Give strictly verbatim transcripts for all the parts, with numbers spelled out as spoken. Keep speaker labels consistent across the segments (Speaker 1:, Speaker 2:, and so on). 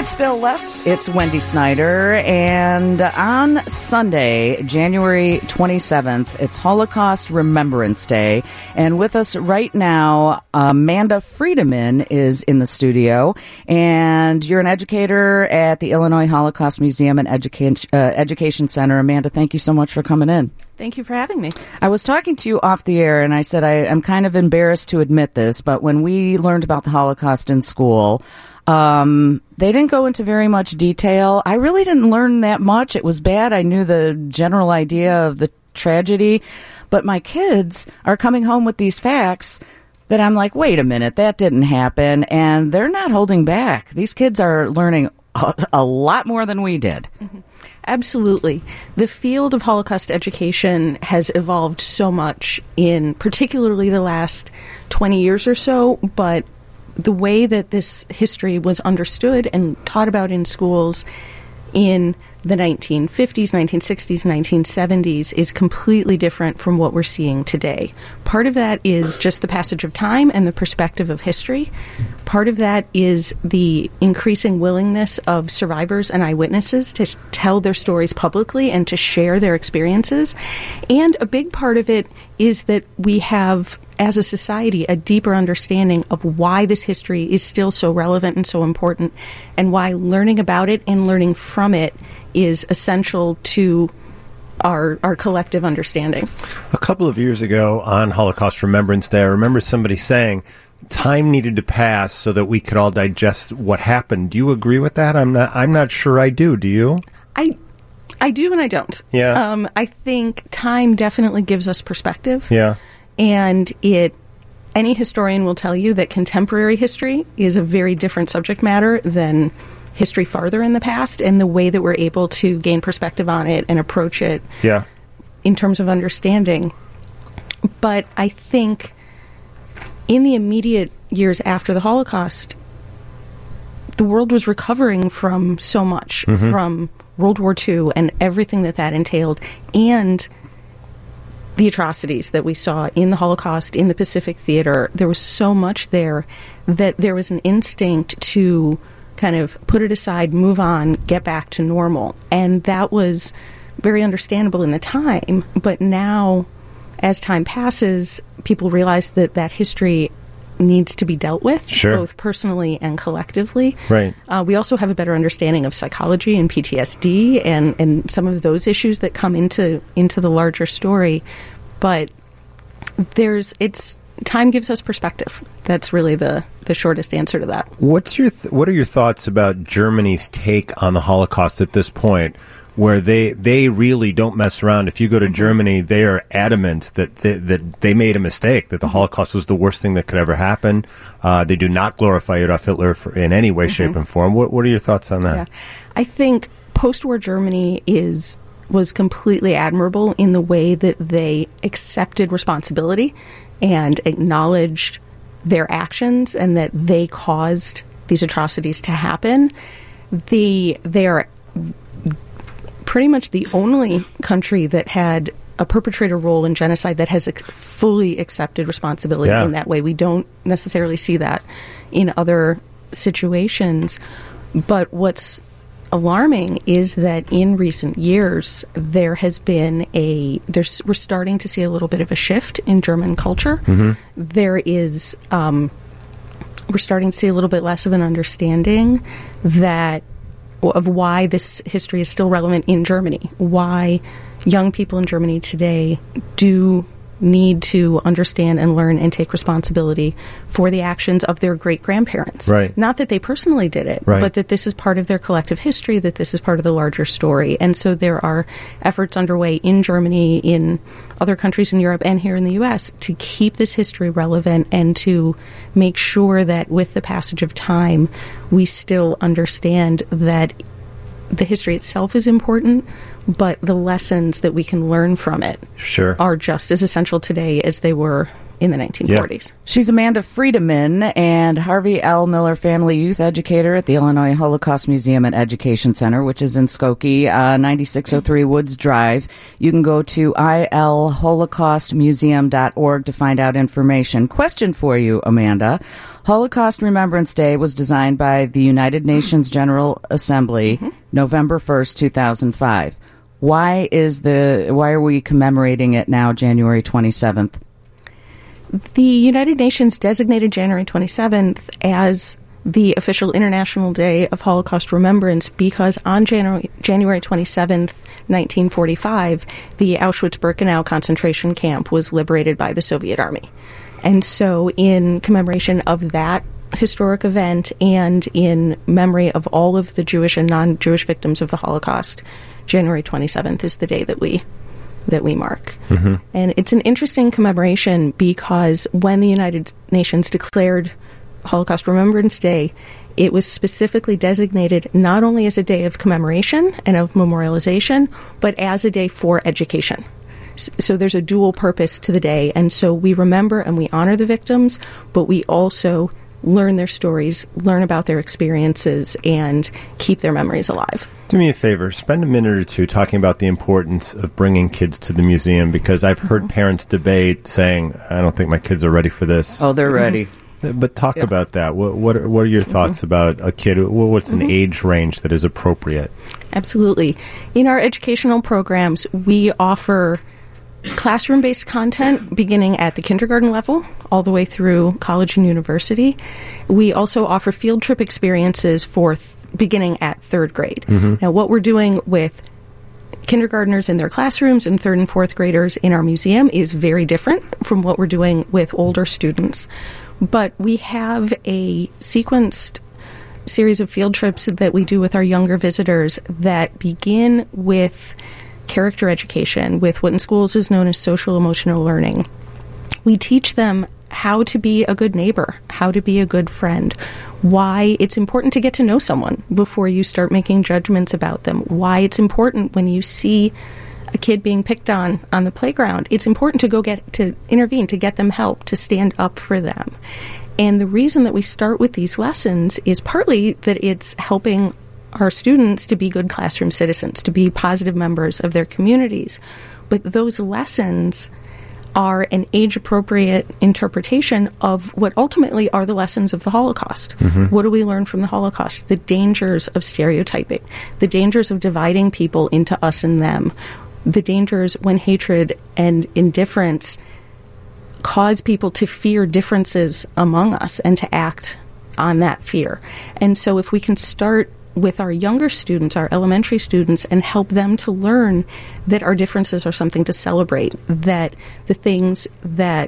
Speaker 1: It's Bill Leff, it's Wendy Snyder, and on Sunday, January twenty-seventh, it's Holocaust Remembrance Day, and with us right now, Amanda Friedemann is in the studio, and you're an educator at the Illinois Holocaust Museum and Educa- uh, Education Center. Amanda, thank you so much for coming in.
Speaker 2: Thank you for having me.
Speaker 1: I was talking to you off the air, and I said I, I'm kind of embarrassed to admit this, but when we learned about the Holocaust in school, Um, they didn't go into very much detail. I really didn't learn that much. It was bad. I knew the general idea of the tragedy, but my kids are coming home with these facts that I'm like, wait a minute, that didn't happen. And they're not holding back. These kids are learning a, a lot more than we did.
Speaker 2: Mm-hmm. Absolutely. The field of Holocaust education has evolved so much in particularly the last twenty years or so, but the way that this history was understood and taught about in schools in the nineteen fifties, nineteen sixties, nineteen seventies is completely different from what we're seeing today. Part of that is just the passage of time and the perspective of history. Part of that is the increasing willingness of survivors and eyewitnesses to tell their stories publicly and to share their experiences. And a big part of it is that we have, as a society, a deeper understanding of why this history is still so relevant and so important, and why learning about it and learning from it is essential to our our collective understanding.
Speaker 3: A couple of years ago on Holocaust Remembrance Day, I remember somebody saying time needed to pass so that we could all digest what happened. Do you agree with that? I'm not I'm not sure I do. Do you?
Speaker 2: I I do and I don't.
Speaker 3: Yeah.
Speaker 2: Um, I think time definitely gives us perspective.
Speaker 3: Yeah.
Speaker 2: And it, any historian will tell you that contemporary history is a very different subject matter than history farther in the past, and the way that we're able to gain perspective on it and approach it
Speaker 3: yeah.
Speaker 2: in terms of understanding. But I think in the immediate years after the Holocaust, the world was recovering from so much, mm-hmm. from World War Two and everything that that entailed, and the atrocities that we saw in the Holocaust, in the Pacific Theater. There was so much there that there was an instinct to kind of put it aside, move on, get back to normal. And that was very understandable in the time. But now, as time passes, people realize that that history needs to be dealt with,
Speaker 3: sure.
Speaker 2: both personally and collectively.
Speaker 3: Right.
Speaker 2: Uh, we also have a better understanding of psychology and P T S D and, and some of those issues that come into into the larger story. But there's it's time gives us perspective. That's really the, the shortest answer to that.
Speaker 3: What's your th- what are your thoughts about Germany's take on the Holocaust at this point, where they they really don't mess around? If you go to mm-hmm. Germany, they are adamant that they, that they made a mistake, that the mm-hmm. Holocaust was the worst thing that could ever happen. Uh, they do not glorify Adolf Hitler for, in any way, mm-hmm. shape, and form. What what are your thoughts on that?
Speaker 2: Yeah. I think post-war Germany is was completely admirable in the way that they accepted responsibility and acknowledged their actions and that they caused these atrocities to happen. The they are pretty much the only country that had a perpetrator role in genocide that has ex- fully accepted responsibility
Speaker 3: yeah.
Speaker 2: in that way. We don't necessarily see that in other situations. But what's alarming is that in recent years there has been a there's we're starting to see a little bit of a shift in German culture.
Speaker 3: Mm-hmm.
Speaker 2: There is um, we're starting to see a little bit less of an understanding that of why this history is still relevant in Germany, why young people in Germany today do need to understand and learn and take responsibility for the actions of their great-grandparents.
Speaker 3: Right.
Speaker 2: Not that they personally did it,
Speaker 3: right.
Speaker 2: but that this is part of their collective history, that this is part of the larger story. And so there are efforts underway in Germany, in other countries in Europe, and here in the U S to keep this history relevant and to make sure that with the passage of time, we still understand that the history itself is important, but the lessons that we can learn from it
Speaker 3: sure.
Speaker 2: are just as essential today as they were in the nineteen forties.
Speaker 3: Yeah.
Speaker 1: She's Amanda Friedemann and Harvey L. Miller Family Youth Educator at the Illinois Holocaust Museum and Education Center, which is in Skokie, uh, ninety-six oh three Woods Drive. You can go to I L holocaust museum dot org to find out information. Question for you, Amanda. Holocaust Remembrance Day was designed by the United Nations General Assembly mm-hmm. November first, two thousand five. Why is the why are we commemorating it now, January twenty-seventh?
Speaker 2: The United Nations designated January twenty-seventh as the official International Day of Holocaust Remembrance because on January, January twenty-seventh, nineteen forty-five, the Auschwitz-Birkenau concentration camp was liberated by the Soviet Army. And so in commemoration of that historic event and in memory of all of the Jewish and non-Jewish victims of the Holocaust, January twenty-seventh is the day that we that we mark. Mm-hmm. And it's an interesting commemoration because when the United Nations declared Holocaust Remembrance Day, it was specifically designated not only as a day of commemoration and of memorialization, but as a day for education. So there's a dual purpose to the day, and so we remember and we honor the victims, but we also learn their stories, learn about their experiences, and keep their memories alive.
Speaker 3: Do me a favor, spend a minute or two talking about the importance of bringing kids to the museum, because I've heard mm-hmm. parents debate saying, I don't think my kids are ready for this.
Speaker 1: Oh, they're ready.
Speaker 3: Mm-hmm. But talk yeah. about that. What, what, are, what are your thoughts mm-hmm. about a kid? What's an mm-hmm. age range that is appropriate?
Speaker 2: Absolutely. In our educational programs, we offer classroom-based content beginning at the kindergarten level all the way through college and university. We also offer field trip experiences for th- beginning at third grade. Mm-hmm. Now, what we're doing with kindergartners in their classrooms and third and fourth graders in our museum is very different from what we're doing with older students. But we have a sequenced series of field trips that we do with our younger visitors that begin with character education, with what in schools is known as social emotional learning. We teach them how to be a good neighbor, how to be a good friend, why it's important to get to know someone before you start making judgments about them, why it's important when you see a kid being picked on on the playground, it's important to go get to intervene, to get them help, to stand up for them. And the reason that we start with these lessons is partly that it's helping our students to be good classroom citizens, to be positive members of their communities. But those lessons are an age-appropriate interpretation of what ultimately are the lessons of the Holocaust. Mm-hmm. What do we learn from the Holocaust? The dangers of stereotyping, the dangers of dividing people into us and them, the dangers when hatred and indifference cause people to fear differences among us and to act on that fear. And so if we can start with our younger students, our elementary students, and help them to learn that our differences are something to celebrate, that the things that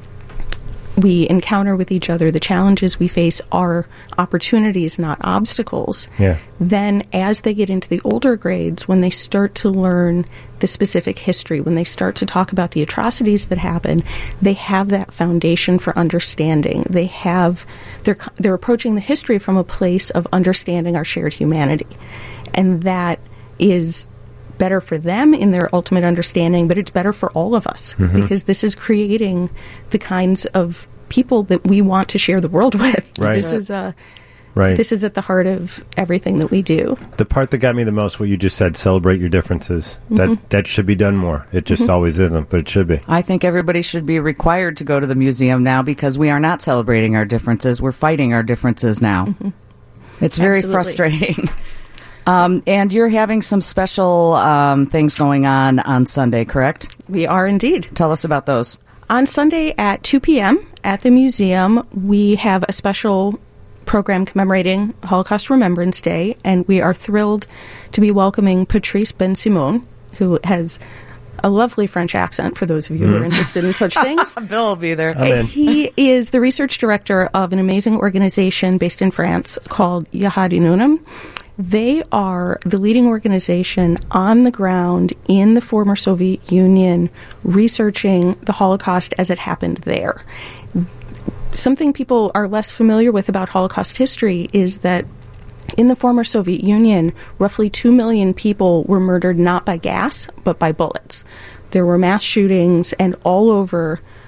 Speaker 2: we encounter with each other, the challenges we face are opportunities, not obstacles. Yeah. Then as they get into the older grades, when they start to learn the specific history, when they start to talk about the atrocities that happen, they have that foundation for understanding. They have, they're, they're approaching the history from a place of understanding our shared humanity. And that is better for them in their ultimate understanding, but it's better for all of us, mm-hmm. because this is creating the kinds of people that we want to share the world with.
Speaker 3: Right.
Speaker 2: This is a
Speaker 3: Right.
Speaker 2: This is at the heart of everything that we do.
Speaker 3: The part that got me the most, what you just said, celebrate your differences. Mm-hmm. That that should be done more. It just mm-hmm. always isn't, but it should be.
Speaker 1: I think everybody should be required to go to the museum now because we are not celebrating our differences. We're fighting our differences now. Mm-hmm. It's very Absolutely. frustrating. Um, and you're having some special um, things going on on Sunday, correct?
Speaker 2: We are indeed.
Speaker 1: Tell us about those.
Speaker 2: On Sunday at two p.m. at the museum, we have a special program commemorating Holocaust Remembrance Day, and we are thrilled to be welcoming Patrice Ben-Simon, who has a lovely French accent, for those of you mm. who are interested in such things.
Speaker 1: Bill will be there.
Speaker 2: He is the research director of an amazing organization based in France called Yahad Inunam. They are the leading organization on the ground in the former Soviet Union researching the Holocaust as it happened there. Something people are less familiar with about Holocaust history is that in the former Soviet Union, roughly two million people were murdered not by gas, but by bullets. There were mass shootings, and all over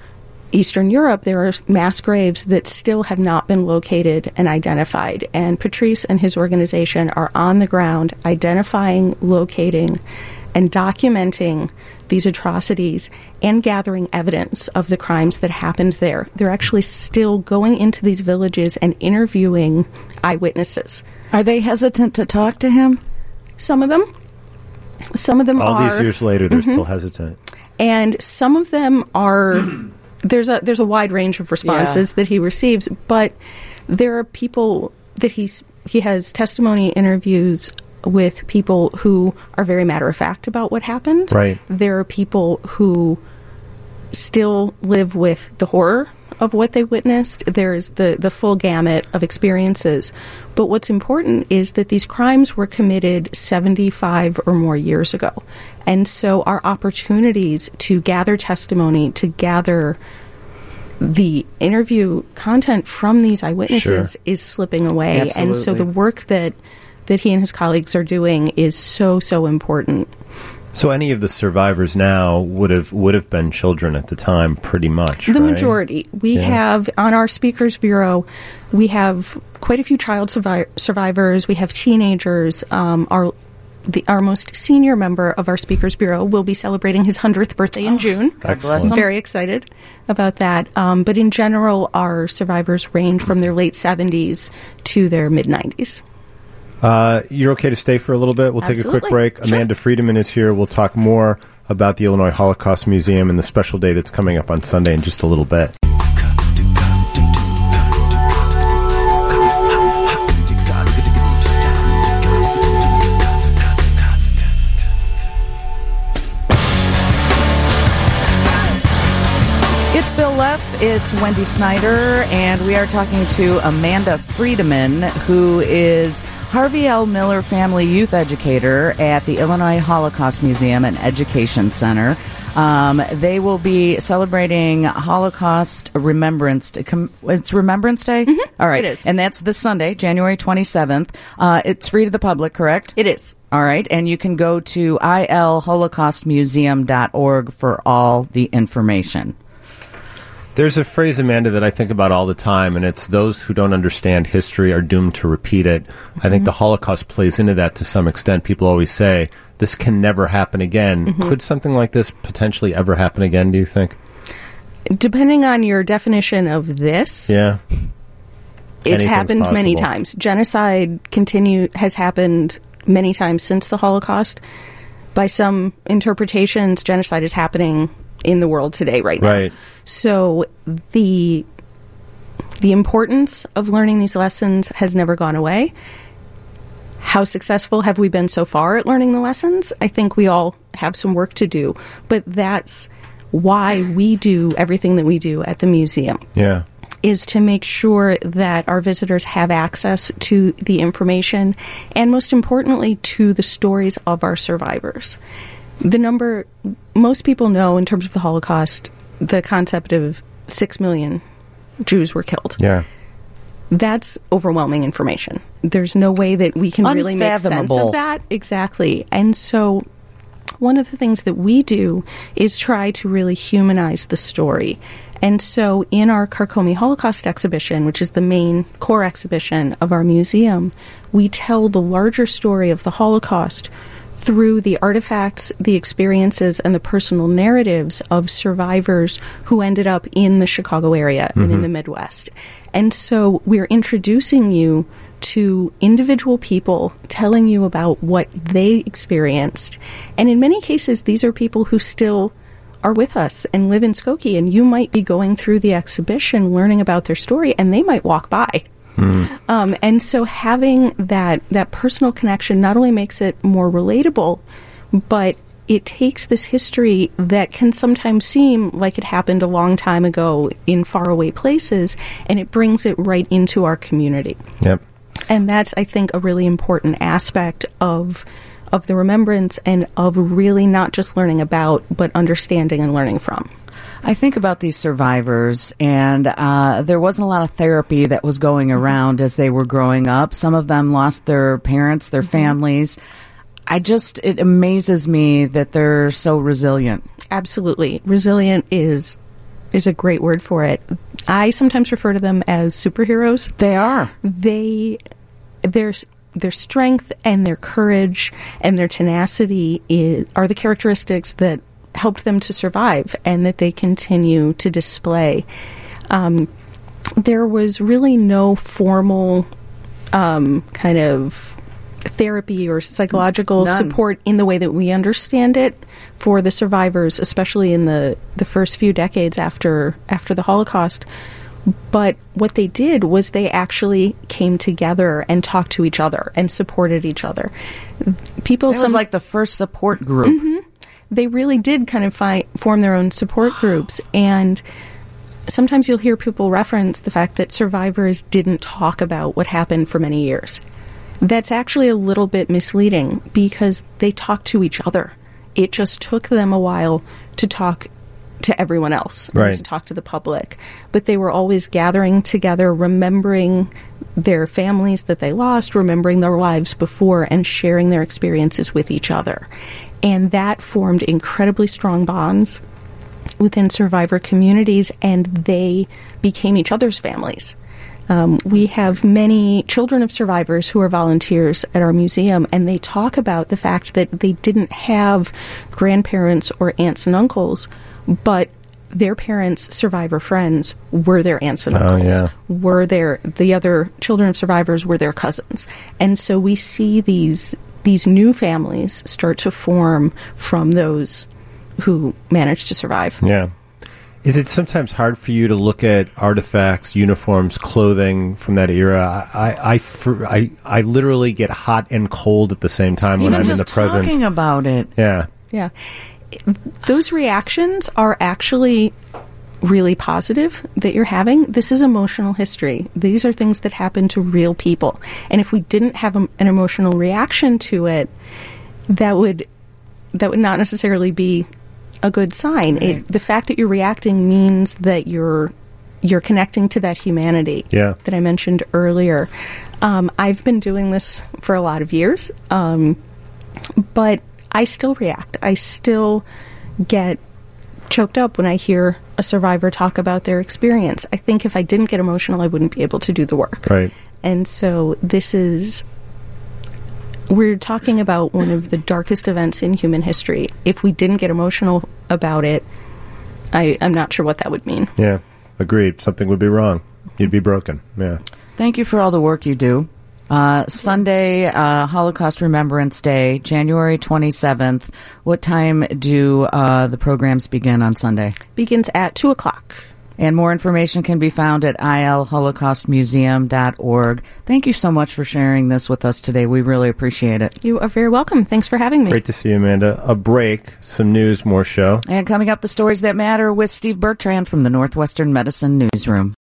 Speaker 2: Eastern Europe, there are mass graves that still have not been located and identified. And Patrice and his organization are on the ground identifying, locating, and documenting these atrocities and gathering evidence of the crimes that happened there. They're actually still going into these villages and interviewing eyewitnesses.
Speaker 1: Are they hesitant to talk to him?
Speaker 2: Some of them. Some of them
Speaker 3: All
Speaker 2: are.
Speaker 3: All these years later, they're
Speaker 2: mm-hmm.
Speaker 3: still hesitant.
Speaker 2: And some of them are... There's a there's a wide range of responses yeah. that he receives, but there are people that he's he has testimony interviews with people who are very matter of fact about what happened.
Speaker 3: Right.
Speaker 2: There are people who still live with the horror of what they witnessed. There's the, the full gamut of experiences. But what's important is that these crimes were committed seventy-five or more years ago. And so our opportunities to gather testimony, to gather the interview content from these eyewitnesses
Speaker 3: sure.
Speaker 2: is slipping away.
Speaker 1: Absolutely.
Speaker 2: And so the work that, that he and his colleagues are doing is so, so important.
Speaker 3: So any of the survivors now would have would have been children at the time, pretty much,
Speaker 2: The
Speaker 3: right?
Speaker 2: majority. We
Speaker 3: yeah.
Speaker 2: have, on our Speakers Bureau, we have quite a few child survi- survivors. We have teenagers. Um, our the, our most senior member of our Speakers Bureau will be celebrating his hundredth birthday in
Speaker 1: oh,
Speaker 2: June.
Speaker 1: God bless him.
Speaker 2: Very excited about that. Um, but in general, our survivors range from their late seventies to their mid-nineties.
Speaker 3: Uh, you're okay to stay for a little bit? We'll take
Speaker 2: Absolutely.
Speaker 3: a quick break.
Speaker 2: Sure.
Speaker 3: Amanda Friedemann is here. We'll talk more about the Illinois Holocaust Museum and the special day that's coming up on Sunday in just a little bit.
Speaker 1: It's Bill Leff, it's Wendy Snyder, and we are talking to Amanda Friedemann, who is Harvey L. Miller Family Youth Educator at the Illinois Holocaust Museum and Education Center. Um, they will be celebrating Holocaust Remembrance Day. It's Remembrance Day?
Speaker 2: Mm-hmm.
Speaker 1: All right.
Speaker 2: It is.
Speaker 1: And that's this Sunday, January twenty-seventh. Uh, it's free to the public, correct?
Speaker 2: It is.
Speaker 1: All right. And you can go to I L holocaust museum dot org for all the information.
Speaker 3: There's a phrase, Amanda, that I think about all the time, and it's those who don't understand history are doomed to repeat it. Mm-hmm. I think the Holocaust plays into that to some extent. People always say, this can never happen again. Mm-hmm. Could something like this potentially ever happen again, do you think?
Speaker 2: Depending on your definition of this,
Speaker 3: yeah,
Speaker 2: it's
Speaker 3: Anything's
Speaker 2: happened
Speaker 3: possible.
Speaker 2: many times. Genocide continue has happened many times since the Holocaust. By some interpretations, genocide is happening in the world today right now.
Speaker 3: Right.
Speaker 2: So the the importance of learning these lessons has never gone away. How successful have we been so far at learning the lessons? I think we all have some work to do, but that's why we do everything that we do at the museum.
Speaker 3: Yeah.
Speaker 2: Is to make sure that our visitors have access to the information and, most importantly, to the stories of our survivors. The number most people know in terms of the Holocaust, the concept of six million Jews were killed.
Speaker 3: Yeah.
Speaker 2: That's overwhelming information. There's no way that we can really make sense
Speaker 1: Unfathomable.
Speaker 2: of that. Exactly. And so one of the things that we do is try to really humanize the story. And so in our Carcomy Holocaust exhibition, which is the main core exhibition of our museum, we tell the larger story of the Holocaust through the artifacts, the experiences, and the personal narratives of survivors who ended up in the Chicago area mm-hmm. and in the Midwest. And so we're introducing you to individual people, telling you about what they experienced. And in many cases, these are people who still are with us and live in Skokie, and you might be going through the exhibition learning about their story, and they might walk by. Mm. Um, and so having that, that personal connection not only makes it more relatable, but it takes this history that can sometimes seem like it happened a long time ago in faraway places, and it brings it right into our community.
Speaker 3: Yep.
Speaker 2: And that's, I think, a really important aspect of of the remembrance and of really not just learning about, but understanding and learning from.
Speaker 1: I think about these survivors, and uh, there wasn't a lot of therapy that was going around as they were growing up. Some of them lost their parents, their mm-hmm. families. I just, it amazes me that they're so resilient.
Speaker 2: Absolutely. Resilient is is a great word for it. I sometimes refer to them as superheroes.
Speaker 1: They are.
Speaker 2: They, their their strength and their courage and their tenacity is, are the characteristics that helped them to survive and that they continue to display. Um, there was really no formal um, kind of therapy or psychological
Speaker 1: None.
Speaker 2: support in the way that we understand it for the survivors, especially in the, the first few decades after after the Holocaust. But what they did was they actually came together and talked to each other and supported each other. People,
Speaker 1: It was
Speaker 2: some,
Speaker 1: like the first support group.
Speaker 2: Mm-hmm. They really did kind of fi- form their own support groups. And sometimes you'll hear people reference the fact that survivors didn't talk about what happened for many years. That's actually a little bit misleading because they talked to each other. It just took them a while to talk to everyone else, and
Speaker 3: Right.
Speaker 2: to talk to the public. But they were always gathering together, remembering their families that they lost, remembering their lives before, and sharing their experiences with each other. And that formed incredibly strong bonds within survivor communities, and they became each other's families. Um, we have many children of survivors who are volunteers at our museum, and they talk about the fact that they didn't have grandparents or aunts and uncles, but their parents' survivor friends were their aunts and
Speaker 3: Oh,
Speaker 2: uncles,
Speaker 3: yeah.
Speaker 2: were their the other children of survivors were their cousins, and so we see these these new families start to form from those who managed to survive.
Speaker 3: Yeah. Is it sometimes hard for you to look at artifacts, uniforms, clothing from that era? I, I, I, fr- I, I literally get hot and cold at the same time when
Speaker 1: Even
Speaker 3: I'm
Speaker 1: just
Speaker 3: in the presence.
Speaker 1: talking about it.
Speaker 3: Yeah.
Speaker 2: Yeah. Those reactions are actually really positive that you're having. This is emotional history. These are things that happen to real people. And if we didn't have a, an emotional reaction to it, that would that would not necessarily be a good sign.
Speaker 1: Right.
Speaker 2: It, the fact that you're reacting means that you're you're connecting to that humanity
Speaker 3: Yeah.
Speaker 2: that I mentioned earlier. Um, I've been doing this for a lot of years, um, but I still react. I still get choked up when I hear a survivor talk about their experience. I think if I didn't get emotional, I wouldn't be able to do the work.
Speaker 3: Right.
Speaker 2: And so this is, we're talking about one of the darkest events in human history. If we didn't get emotional about it, I, I'm not sure what that would mean.
Speaker 3: Yeah. Agreed. Something would be wrong. You'd be broken. Yeah.
Speaker 1: Thank you for all the work you do. Uh, Sunday, uh, Holocaust Remembrance Day, January twenty-seventh. What time do uh, the programs begin on Sunday?
Speaker 2: Begins at two o'clock.
Speaker 1: And more information can be found at I L holocaust museum dot org. Thank you so much for sharing this with us today. We really appreciate it.
Speaker 2: You are very welcome. Thanks for having me.
Speaker 3: Great to see you, Amanda. A break, some news, more show.
Speaker 1: And coming up, the stories that matter with Steve Bertrand from the Northwestern Medicine Newsroom.